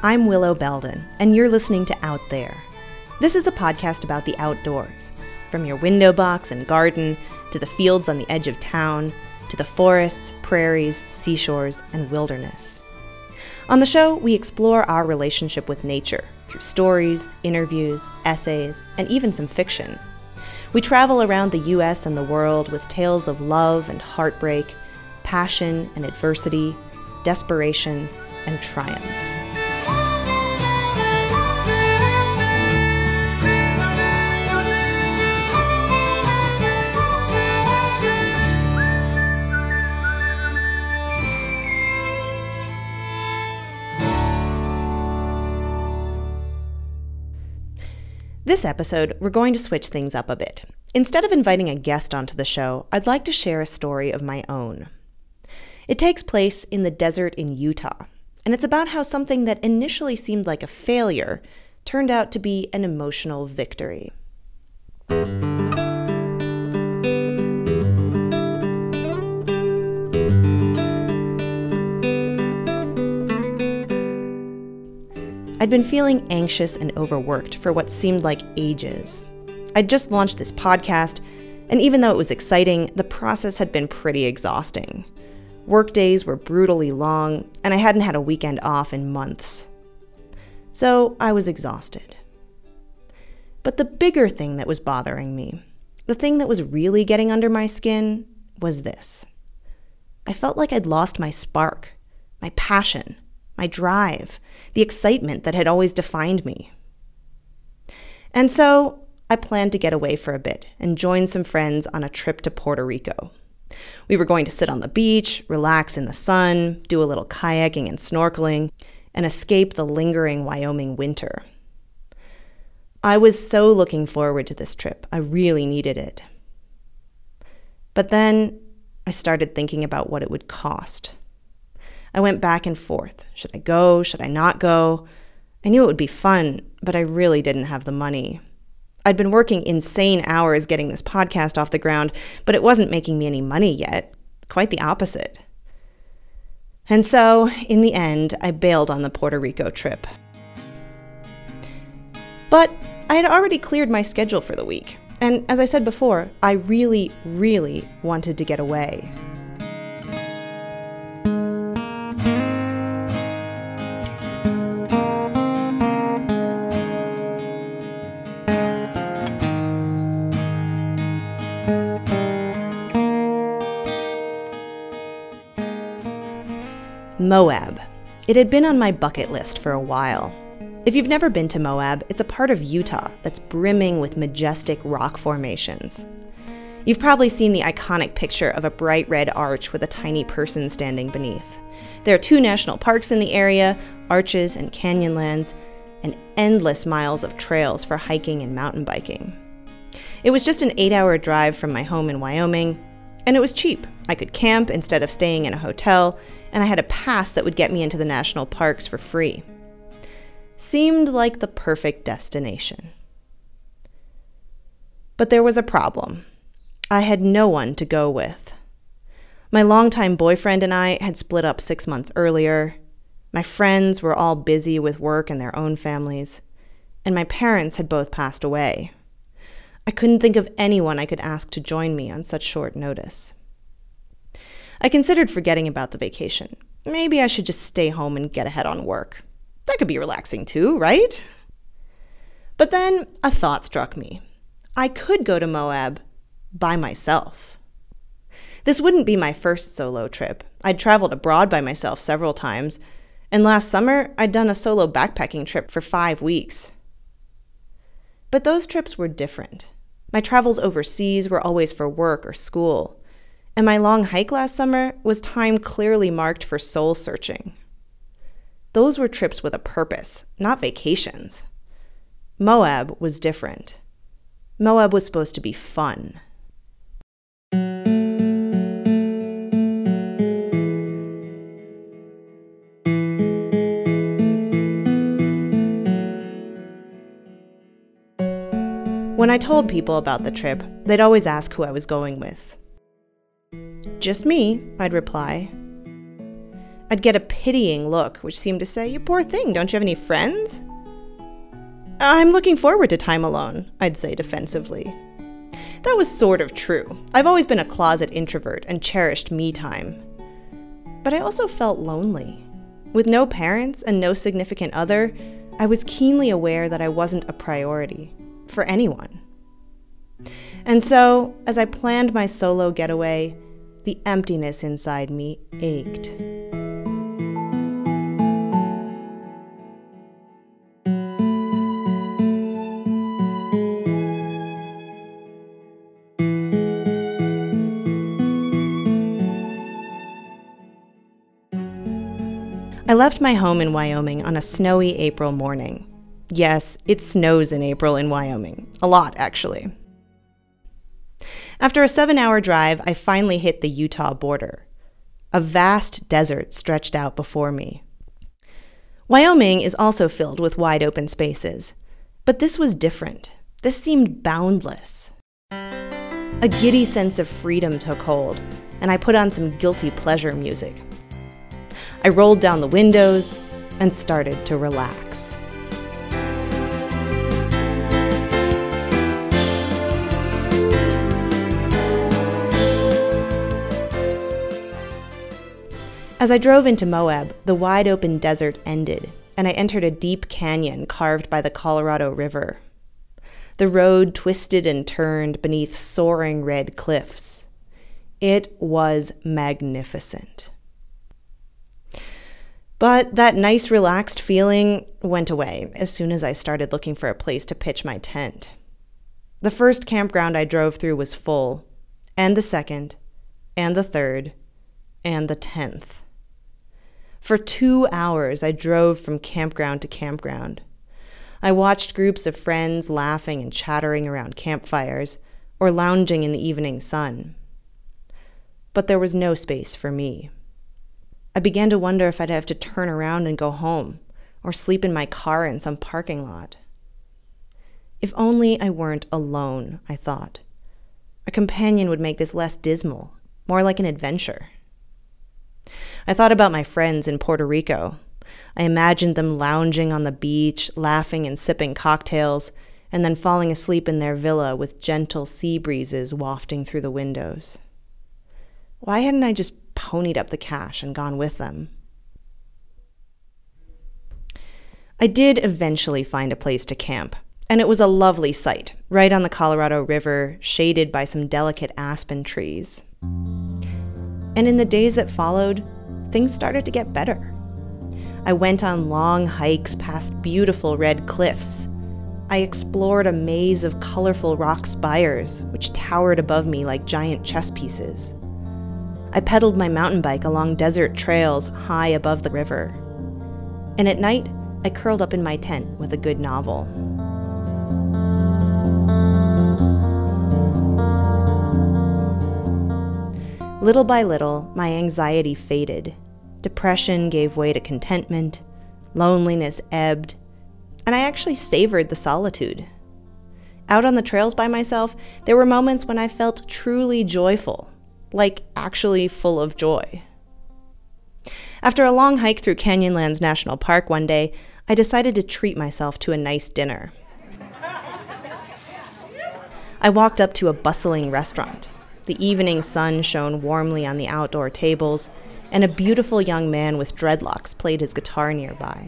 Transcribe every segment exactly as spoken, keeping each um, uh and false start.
I'm Willow Belden, and you're listening to Out There. This is a podcast about the outdoors, from your window box and garden, to the fields on the edge of town, to the forests, prairies, seashores, and wilderness. On the show, we explore our relationship with nature through stories, interviews, essays, and even some fiction. We travel around the U S and the world with tales of love and heartbreak, passion and adversity, desperation and triumph. This episode, we're going to switch things up a bit. Instead of inviting a guest onto the show, I'd like to share a story of my own. It takes place in the desert in Utah, and it's about how something that initially seemed like a failure turned out to be an emotional victory. I'd been feeling anxious and overworked for what seemed like ages. I'd just launched this podcast, and even though it was exciting, the process had been pretty exhausting. Work days were brutally long, and I hadn't had a weekend off in months. So I was exhausted. But the bigger thing that was bothering me, the thing that was really getting under my skin, was this. I felt like I'd lost my spark, my passion, my drive, the excitement that had always defined me. And so I planned to get away for a bit and join some friends on a trip to Puerto Rico. We were going to sit on the beach, relax in the sun, do a little kayaking and snorkeling, and escape the lingering Wyoming winter. I was so looking forward to this trip. I really needed it. But then I started thinking about what it would cost. I went back and forth. Should I go? Should I not go? I knew it would be fun, but I really didn't have the money. I'd been working insane hours getting this podcast off the ground, but it wasn't making me any money yet. Quite the opposite. And so, in the end, I bailed on the Puerto Rico trip. But I had already cleared my schedule for the week. And as I said before, I really, really wanted to get away. Moab. It had been on my bucket list for a while. If you've never been to Moab, it's a part of Utah that's brimming with majestic rock formations. You've probably seen the iconic picture of a bright red arch with a tiny person standing beneath. There are two national parks in the area, arches and canyonlands, and endless miles of trails for hiking and mountain biking. It was just an eight-hour drive from my home in Wyoming, and it was cheap. I could camp instead of staying in a hotel, and I had a pass that would get me into the national parks for free. Seemed like the perfect destination. But there was a problem. I had no one to go with. My longtime boyfriend and I had split up six months earlier. My friends were all busy with work and their own families, and my parents had both passed away. I couldn't think of anyone I could ask to join me on such short notice. I considered forgetting about the vacation. Maybe I should just stay home and get ahead on work. That could be relaxing too, right? But then a thought struck me. I could go to Moab by myself. This wouldn't be my first solo trip. I'd traveled abroad by myself several times, and last summer I'd done a solo backpacking trip for five weeks. But those trips were different. My travels overseas were always for work or school. And my long hike last summer was time clearly marked for soul searching. Those were trips with a purpose, not vacations. Moab was different. Moab was supposed to be fun. When I told people about the trip, they'd always ask who I was going with. "Just me," I'd reply. I'd get a pitying look, which seemed to say, "You poor thing, don't you have any friends?" "I'm looking forward to time alone," I'd say defensively. That was sort of true. I've always been a closet introvert and cherished me time. But I also felt lonely. With no parents and no significant other, I was keenly aware that I wasn't a priority for anyone. And so, as I planned my solo getaway, the emptiness inside me ached. I left my home in Wyoming on a snowy April morning. Yes, it snows in April in Wyoming. A lot, actually. After a seven-hour drive, I finally hit the Utah border. A vast desert stretched out before me. Wyoming is also filled with wide-open spaces, but this was different. This seemed boundless. A giddy sense of freedom took hold, and I put on some guilty pleasure music. I rolled down the windows and started to relax. As I drove into Moab, the wide-open desert ended, and I entered a deep canyon carved by the Colorado River. The road twisted and turned beneath soaring red cliffs. It was magnificent. But that nice, relaxed feeling went away as soon as I started looking for a place to pitch my tent. The first campground I drove through was full, and the second, and the third, and the tenth. For two hours, I drove from campground to campground. I watched groups of friends laughing and chattering around campfires or lounging in the evening sun. But there was no space for me. I began to wonder if I'd have to turn around and go home or sleep in my car in some parking lot. If only I weren't alone, I thought. A companion would make this less dismal, more like an adventure. I thought about my friends in Puerto Rico. I imagined them lounging on the beach, laughing and sipping cocktails, and then falling asleep in their villa with gentle sea breezes wafting through the windows. Why hadn't I just ponied up the cash and gone with them? I did eventually find a place to camp, and it was a lovely site, right on the Colorado River, shaded by some delicate aspen trees. And in the days that followed, things started to get better. I went on long hikes past beautiful red cliffs. I explored a maze of colorful rock spires, which towered above me like giant chess pieces. I pedaled my mountain bike along desert trails high above the river. And at night, I curled up in my tent with a good novel. Little by little, my anxiety faded. Depression gave way to contentment, loneliness ebbed, and I actually savored the solitude. Out on the trails by myself, there were moments when I felt truly joyful. Like actually full of joy. After a long hike through Canyonlands National Park one day, I decided to treat myself to a nice dinner. I walked up to a bustling restaurant. The evening sun shone warmly on the outdoor tables, and a beautiful young man with dreadlocks played his guitar nearby.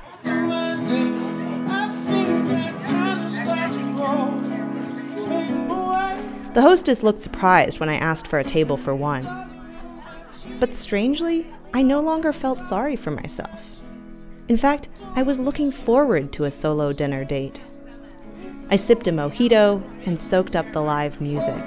The hostess looked surprised when I asked for a table for one. But strangely, I no longer felt sorry for myself. In fact, I was looking forward to a solo dinner date. I sipped a mojito and soaked up the live music.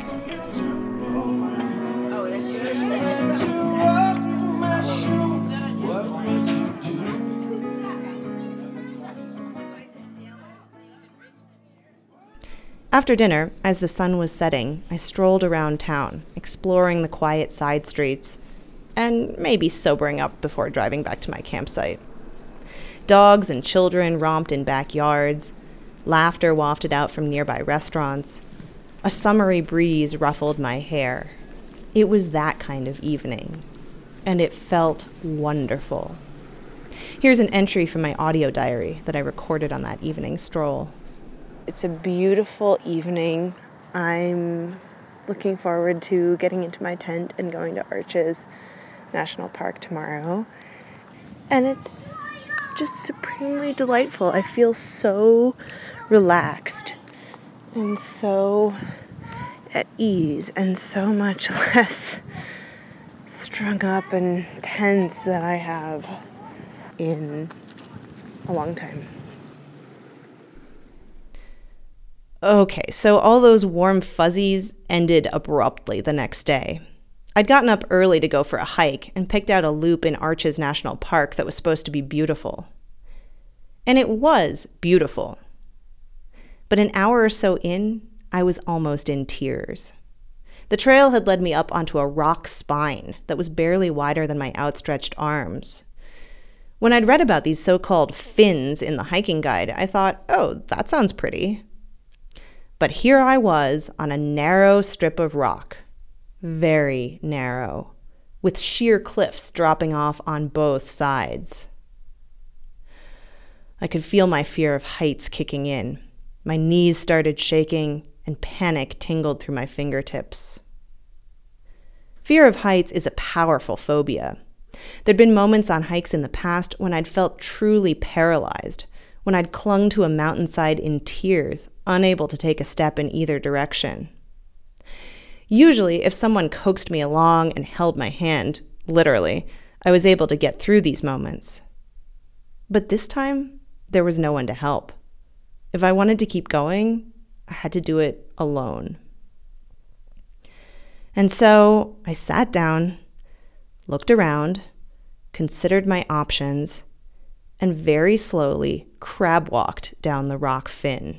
After dinner, as the sun was setting, I strolled around town, exploring the quiet side streets, and maybe sobering up before driving back to my campsite. Dogs and children romped in backyards, laughter wafted out from nearby restaurants. A summery breeze ruffled my hair. It was that kind of evening. and it felt wonderful. Here's an entry from my audio diary that I recorded on that evening stroll. It's a beautiful evening. I'm looking forward to getting into my tent and going to Arches National Park tomorrow. And it's just supremely delightful. I feel so relaxed and so at ease and so much less strung up and tense than I have in a long time. Okay, so all those warm fuzzies ended abruptly the next day. I'd gotten up early to go for a hike and picked out a loop in Arches National Park that was supposed to be beautiful. And it was beautiful. But an hour or so in, I was almost in tears. The trail had led me up onto a rock spine that was barely wider than my outstretched arms. When I'd read about these so-called fins in the hiking guide, I thought, oh, that sounds pretty. But here I was on a narrow strip of rock, very narrow, with sheer cliffs dropping off on both sides. I could feel my fear of heights kicking in. My knees started shaking, and panic tingled through my fingertips. Fear of heights is a powerful phobia. There'd been moments on hikes in the past when I'd felt truly paralyzed, when I'd clung to a mountainside in tears, unable to take a step in either direction. Usually, if someone coaxed me along and held my hand, literally, I was able to get through these moments. But this time, there was no one to help. If I wanted to keep going, I had to do it alone. And so I sat down, looked around, considered my options, and very slowly crab walked down the rock fin.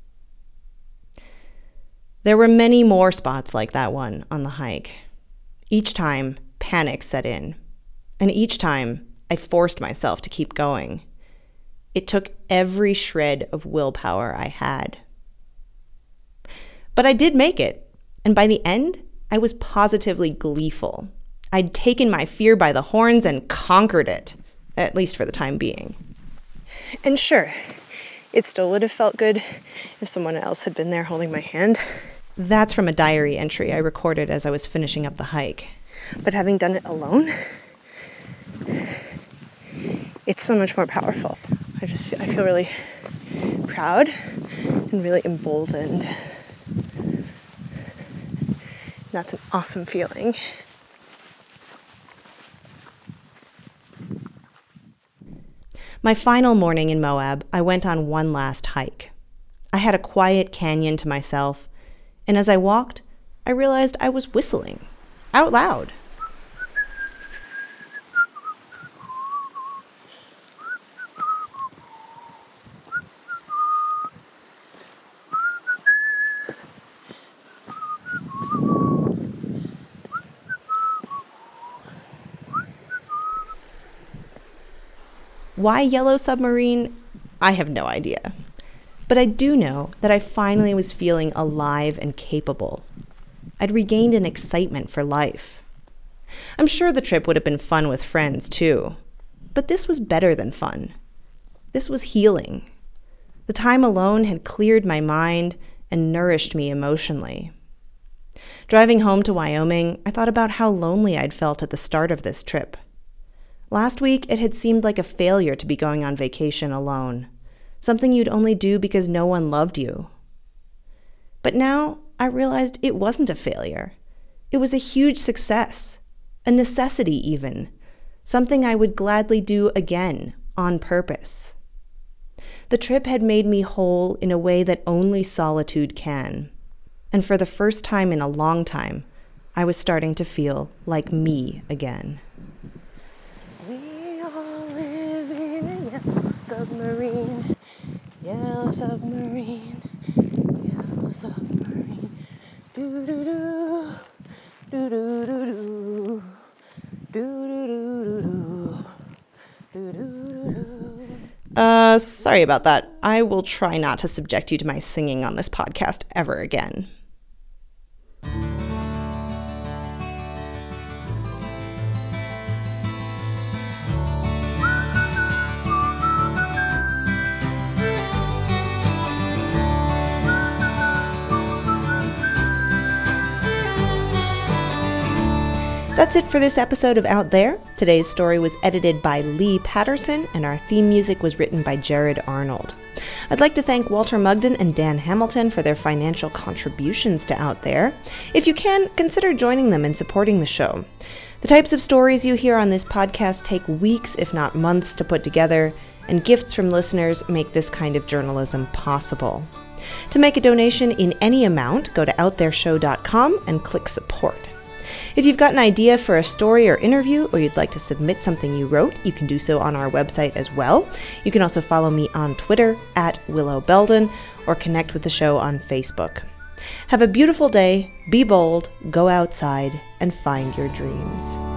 There were many more spots like that one on the hike. Each time, panic set in, and each time, I forced myself to keep going. It took every shred of willpower I had. But I did make it, and by the end, I was positively gleeful. I'd taken my fear by the horns and conquered it, at least for the time being. And sure, it still would have felt good if someone else had been there holding my hand. That's from a diary entry I recorded as I was finishing up the hike. But having done it alone, it's so much more powerful. I just feel, I feel really proud and really emboldened. That's an awesome feeling. My final morning in Moab, I went on one last hike. I had a quiet canyon to myself, and as I walked, I realized I was whistling, out loud. Why Yellow Submarine? I have no idea. But I do know that I finally was feeling alive and capable. I'd regained an excitement for life. I'm sure the trip would have been fun with friends too, but this was better than fun. This was healing. The time alone had cleared my mind and nourished me emotionally. Driving home to Wyoming, I thought about how lonely I'd felt at the start of this trip. Last week, it had seemed like a failure to be going on vacation alone, something you'd only do because no one loved you. But now, I realized it wasn't a failure. It was a huge success, a necessity even, something I would gladly do again, on purpose. The trip had made me whole in a way that only solitude can. And for the first time in a long time, I was starting to feel like me again. We all live in a yellow submarine, yellow submarine, yellow submarine, doo-doo-doo, doo-doo-doo-doo, doo-doo-doo-doo, doo-doo-doo-doo. Uh, sorry about that. I will try not to subject you to my singing on this podcast ever again. That's it for this episode of Out There. Today's story was edited by Lee Patterson, and our theme music was written by Jared Arnold. I'd like to thank Walter Mugden and Dan Hamilton for their financial contributions to Out There. If you can, consider joining them in supporting the show. The types of stories you hear on this podcast take weeks, if not months, to put together, and gifts from listeners make this kind of journalism possible. To make a donation in any amount, go to out there show dot com and click support. If you've got an idea for a story or interview, or you'd like to submit something you wrote, you can do so on our website as well. You can also follow me on Twitter at Willow Belden, or connect with the show on Facebook. Have a beautiful day, be bold, go outside, and find your dreams.